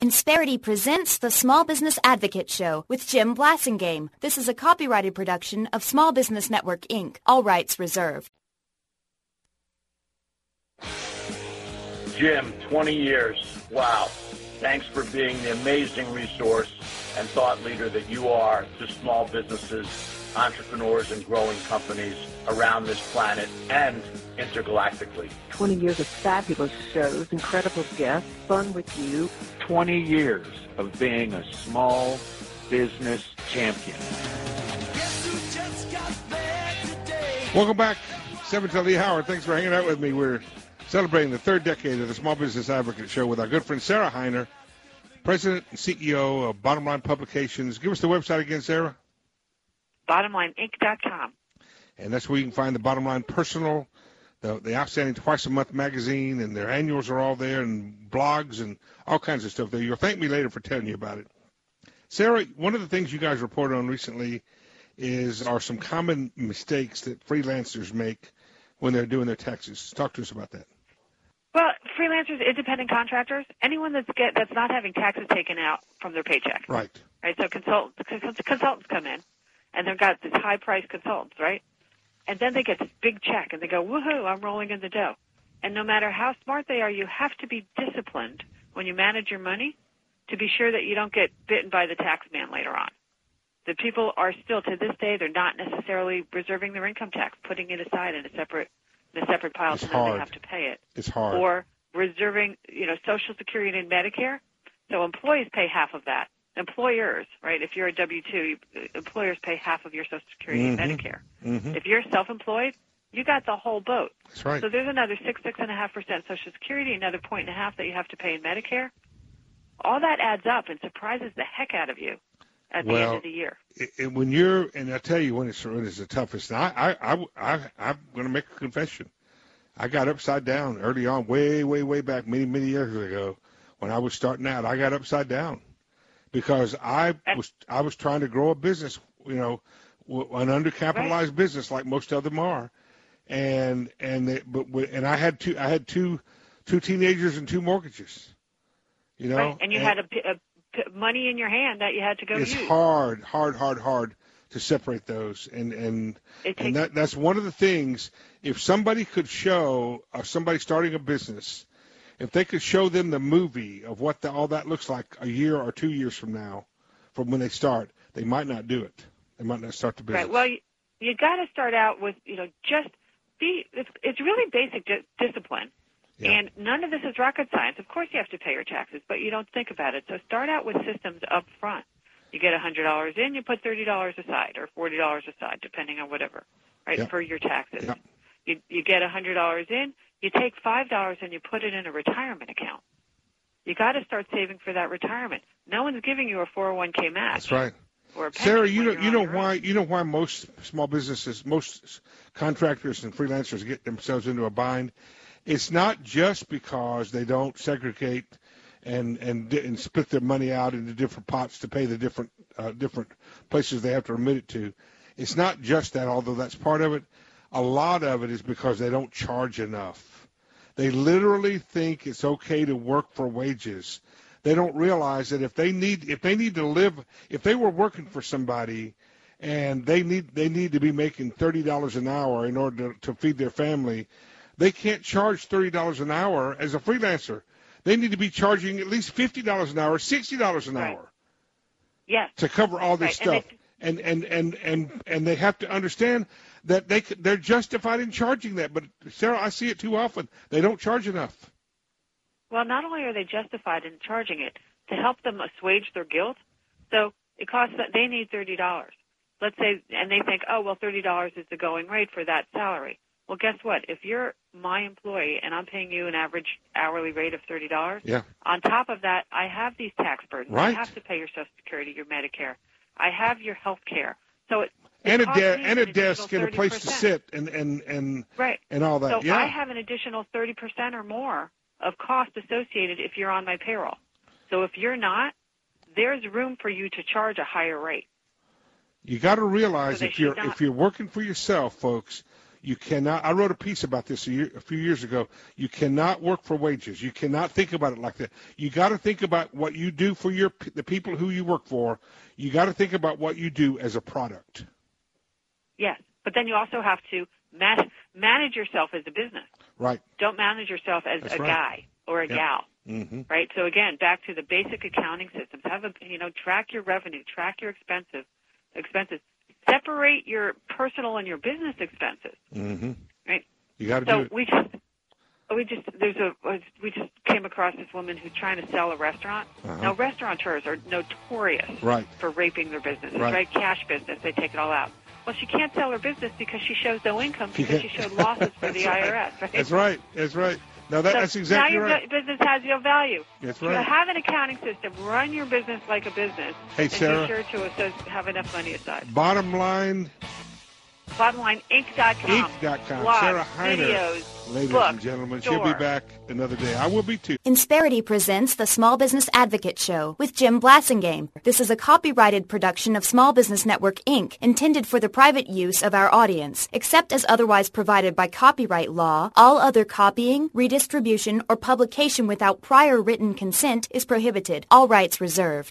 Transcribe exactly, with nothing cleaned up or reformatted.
Insperity presents the Small Business Advocate Show with Jim Blasingame. This is a copyrighted production of Small Business Network, Incorporated. All rights reserved. Jim, twenty years. Wow. Thanks for being the amazing resource and thought leader that you are to small businesses, entrepreneurs, and growing companies around this planet and intergalactically. twenty years of fabulous shows, incredible guests, fun with you. twenty years of being a small business champion. Welcome back. seven to Lee Howard. Thanks for hanging out with me. We're celebrating the third decade of the Small Business Advocate Show with our good friend Sarah Hiner, President and C E O of Bottom Line Publications. Give us the website again, Sarah. bottom line inc dot com. And that's where you can find the Bottom Line Personal, the, the Outstanding Twice-a-Month magazine, and their annuals are all there, and blogs and all kinds of stuff there. You'll thank me later for telling you about it. Sarah, one of the things you guys reported on recently is are some common mistakes that freelancers make when they're doing their taxes. Talk to us about that. Well, freelancers, independent contractors, anyone that's get that's not having taxes taken out from their paycheck. Right. Right. So consultants consultants come in, and they've got these high-priced consultants, right? And then they get this big check, and they go, woohoo, I'm rolling in the dough. And no matter how smart they are, you have to be disciplined when you manage your money to be sure that you don't get bitten by the tax man later on. The people are still, to this day, they're not necessarily reserving their income tax, putting it aside in a separate in a separate pile it's so hard. then they have to pay it. It's hard. Or reserving, you know, Social Security and Medicare. So employees pay half of that. Employers, right, if you're a W two, employers pay half of your Social Security mm-hmm. and Medicare. Mm-hmm. If you're self-employed, you got the whole boat. That's right. So there's another six, six and a half percent Social Security, another point and a half that you have to pay in Medicare. All that adds up and surprises the heck out of you at the well, end of the year. It, it, when you're, and I tell you when it's when it's the toughest. And I, I, I, I, I'm going to make a confession. I got upside down early on, way, way, way back, many, many years ago, when I was starting out. I got upside down because I was I was trying to grow a business, you know, an undercapitalized right. business like most of them are, and and they, but and I had two I had two two teenagers and two mortgages, you know, right. and you and had a, a money in your hand that you had to go it's use. It's hard, hard, hard, hard to separate those, and and takes, and that that's one of the things. If somebody could show uh, somebody starting a business, if they could show them the movie of what the, all that looks like a year or two years from now, from when they start, they might not do it. They might not start the business. Right. Well, you, you got to start out with, you know, just be. It's, it's really basic di- discipline, yeah. and none of this is rocket science. Of course, you have to pay your taxes, but you don't think about it. So start out with systems up front. You get one hundred dollars in, you put thirty dollars aside or forty dollars aside, depending on whatever, right, yep. for your taxes. Yep. You, you get one hundred dollars in, you take five dollars and you put it in a retirement account. You got to start saving for that retirement. No one's giving you a four oh one k match. That's right. Or a Sarah, you know, know, you know why you know why most small businesses, most contractors and freelancers get themselves into a bind. It's not just because they don't segregate and and, and split their money out into different pots to pay the different uh, different places they have to remit it to. It's not just that, although that's part of it. A lot of it is because they don't charge enough. They literally think it's okay to work for wages. They don't realize that if they need if they need to live, if they were working for somebody and they need they need to be making thirty dollars an hour in order to, to feed their family, they can't charge thirty dollars an hour as a freelancer. They need to be charging at least fifty dollars an hour, sixty dollars an right. hour. Yes. To cover all this right. stuff. And, and, and, and, and they have to understand that they, they're justified in charging that. But, Sarah, I see it too often. They don't charge enough. Well, not only are they justified in charging it, to help them assuage their guilt, so it costs that they need thirty dollars. Let's say, and they think, oh, well, thirty dollars is the going rate for that salary. Well, guess what? If you're my employee and I'm paying you an average hourly rate of thirty dollars, yeah. on top of that, I have these tax burdens. Right. I have to pay your Social Security, your Medicare. I have your health care. So it, and it a, de- and a an desk and a place to thirty percent. sit and, and, and, right. and all that. So yeah. I have an additional thirty percent or more of cost associated if you're on my payroll. So if you're not, there's room for you to charge a higher rate. You got to realize so if you're not. if you're working for yourself, folks, You cannot. I wrote a piece about this a, year, a few years ago. You cannot work for wages. You cannot think about it like that. You got to think about what you do for your the people who you work for. You got to think about what you do as a product. Yes, but then you also have to man- manage yourself as a business. Right. Don't manage yourself as That's a right. guy or a Yep. gal. Mm-hmm. Right. So again, back to the basic accounting systems. Have a you know track your revenue, track your expenses, expenses. Separate your personal and your business expenses. Mm-hmm. Right. You got to So do it. we just we just there's a we just came across this woman who's trying to sell a restaurant. Uh-huh. Now restaurateurs are notorious Right. for raping their businesses. Right. Right. Cash business, they take it all out. Well, she can't sell her business because she shows no income because Yeah. she showed losses for the That's right. I R S. Right. That's right. That's right. No, that, So that's exactly now your right. bu- business has no value. That's So right. have an accounting system. Run your business like a business. Hey, and Sarah. be sure to assess, have enough money aside. Bottom line, bottom line inc dot com. inc dot com. Blogs, Sarah Heiner, videos, ladies books, and gentlemen. store. She'll be back another day. I will be too. Insperity presents the Small Business Advocate Show with Jim Blassingame. This is a copyrighted production of Small Business Network, Incorporated, intended for the private use of our audience. Except as otherwise provided by copyright law, all other copying, redistribution, or publication without prior written consent is prohibited. All rights reserved.